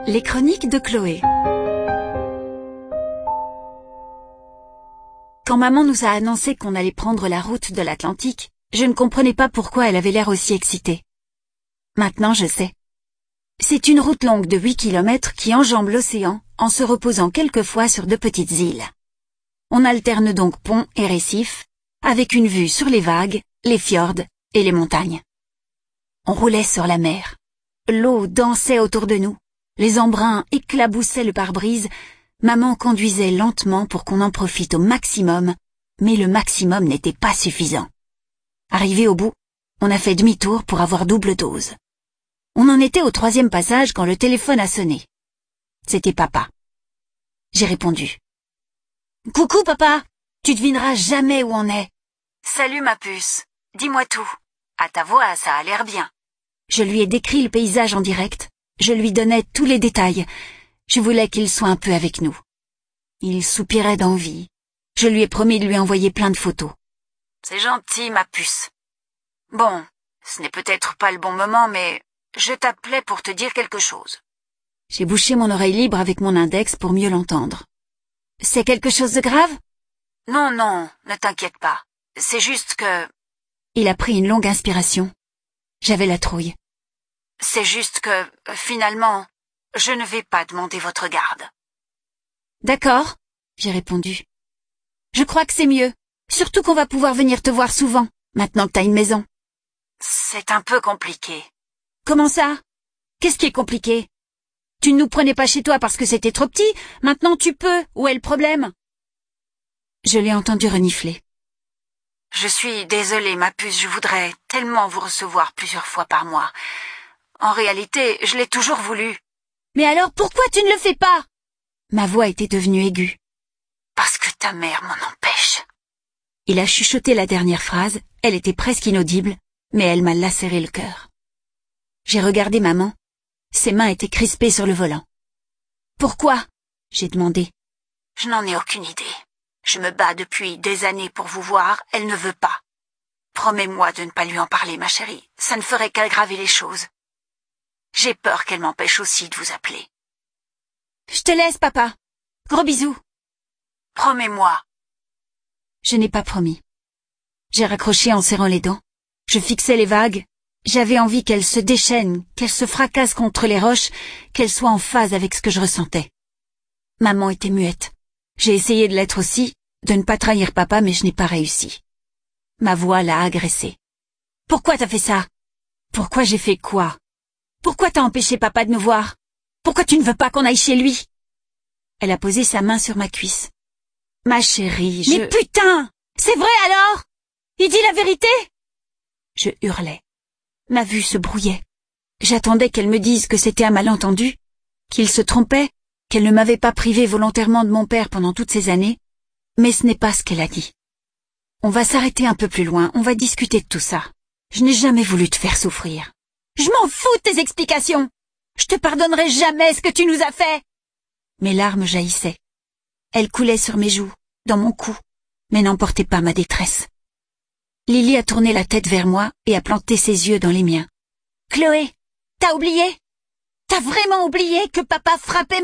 Les chroniques de Chloé. Quand maman nous a annoncé qu'on allait prendre la route de l'Atlantique, je ne comprenais pas pourquoi elle avait l'air aussi excitée. Maintenant je sais. C'est une route longue de 8 kilomètres qui enjambe l'océan en se reposant quelquefois sur de petites îles. On alterne donc pont et récifs, avec une vue sur les vagues, les fjords et les montagnes. On roulait sur la mer. L'eau dansait autour de nous. Les embruns éclaboussaient le pare-brise. Maman conduisait lentement pour qu'on en profite au maximum, mais le maximum n'était pas suffisant. Arrivé au bout, on a fait demi-tour pour avoir double dose. On en était au 3e passage quand le téléphone a sonné. C'était papa. J'ai répondu. « Coucou papa, tu devineras jamais où on est. »« Salut ma puce, dis-moi tout. À ta voix, ça a l'air bien. » Je lui ai décrit le paysage en direct. Je lui donnais tous les détails. Je voulais qu'il soit un peu avec nous. Il soupirait d'envie. Je lui ai promis de lui envoyer plein de photos. « C'est gentil, ma puce. Bon, ce n'est peut-être pas le bon moment, mais je t'appelais pour te dire quelque chose. » J'ai bouché mon oreille libre avec mon index pour mieux l'entendre. « C'est quelque chose de grave ? » ?»« Non, ne t'inquiète pas. C'est juste que... » Il a pris une longue inspiration. J'avais la trouille. « C'est juste que, finalement, je ne vais pas demander votre garde. »« D'accord, » j'ai répondu. « Je crois que c'est mieux, surtout qu'on va pouvoir venir te voir souvent, maintenant que t'as une maison. »« C'est un peu compliqué. »« Comment ça ? Qu'est-ce qui est compliqué ? Tu ne nous prenais pas chez toi parce que c'était trop petit, maintenant tu peux, où est le problème ?» Je l'ai entendu renifler. « Je suis désolée, ma puce, je voudrais tellement vous recevoir plusieurs fois par mois. En réalité, je l'ai toujours voulu. »« Mais alors pourquoi tu ne le fais pas ?» Ma voix était devenue aiguë. « Parce que ta mère m'en empêche. » Il a chuchoté la dernière phrase, elle était presque inaudible, mais elle m'a lacéré le cœur. J'ai regardé maman. Ses mains étaient crispées sur le volant. « Pourquoi ?» j'ai demandé. « Je n'en ai aucune idée. Je me bats depuis des années pour vous voir, elle ne veut pas. Promets-moi de ne pas lui en parler, ma chérie, ça ne ferait qu'aggraver les choses. J'ai peur qu'elle m'empêche aussi de vous appeler. »« Je te laisse, papa. Gros bisous. »« Promets-moi. » Je n'ai pas promis. J'ai raccroché en serrant les dents. Je fixais les vagues. J'avais envie qu'elles se déchaînent, qu'elles se fracassent contre les roches, qu'elles soient en phase avec ce que je ressentais. Maman était muette. J'ai essayé de l'être aussi, de ne pas trahir papa, mais je n'ai pas réussi. Ma voix l'a agressée. « Pourquoi t'as fait ça ? Pourquoi j'ai fait quoi ? Pourquoi t'as empêché papa de nous voir ? Pourquoi tu ne veux pas qu'on aille chez lui ?» Elle a posé sa main sur ma cuisse. « Ma chérie, Mais putain ! C'est vrai alors ? Il dit la vérité ?» Je hurlais. Ma vue se brouillait. J'attendais qu'elle me dise que c'était un malentendu, qu'il se trompait, qu'elle ne m'avait pas privé volontairement de mon père pendant toutes ces années, mais ce n'est pas ce qu'elle a dit. « On va s'arrêter un peu plus loin, on va discuter de tout ça. Je n'ai jamais voulu te faire souffrir. »« Je m'en fous de tes explications. Je te pardonnerai jamais ce que tu nous as fait. » Mes larmes jaillissaient. Elles coulaient sur mes joues, dans mon cou, mais n'emportaient pas ma détresse. Lily a tourné la tête vers moi et a planté ses yeux dans les miens. « Chloé, t'as oublié ? T'as vraiment oublié que papa frappait maman ?